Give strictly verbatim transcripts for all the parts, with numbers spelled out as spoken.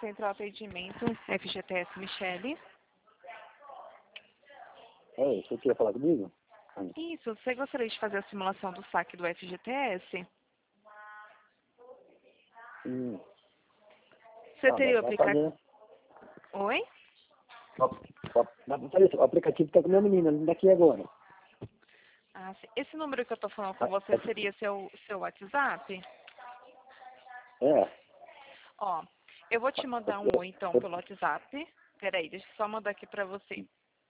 Central Atendimento, F G T S Michele. Oi, você queria falar comigo? Isso, você gostaria de fazer a simulação do saque do F G T S? Hum. Você Ah, teria o dá pra aplicativo... fazer. Oi? Ó, ó, Dá pra fazer isso. O aplicativo tá com a minha menina, daqui agora. Ah, sim. Esse número que eu tô falando com Ah, você seria seu, seu WhatsApp? É. Ó, eu vou te mandar um oi então pelo WhatsApp. Peraí, deixa eu só mandar aqui pra você.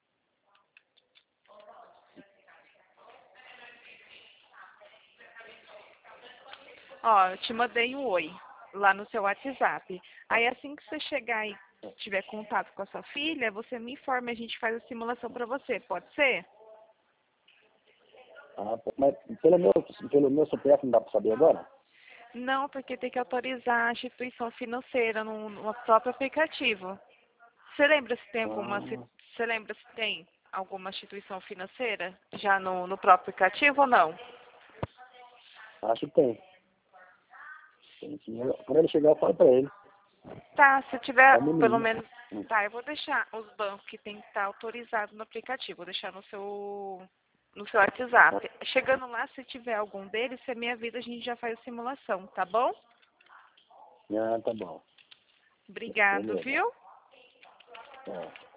Ó, eu te mandei um oi lá no seu WhatsApp. Aí assim que você chegar e tiver contato com a sua filha, você me informa e a gente faz a simulação pra você, pode ser? Ah, pô, mas pelo meu, pelo meu C P F não dá pra saber agora? Não, porque tem que autorizar a instituição financeira no, no próprio aplicativo. Você lembra se tem alguma, se- Ah, você lembra se tem alguma instituição financeira já no, no próprio aplicativo ou não? acho que tem. Tem sim. Eu- Quando ele chegar, eu falo pra ele. Tá, se É tiver o meu pelo menino. menos. Hum. Tá, eu vou deixar os bancos que tem que estar autorizados no aplicativo, vou deixar no seu no seu WhatsApp. Chegando lá, se tiver algum deles, você me avisa, a gente já faz a simulação, tá bom? Ah, tá bom. Obrigado, Beleza. viu? É.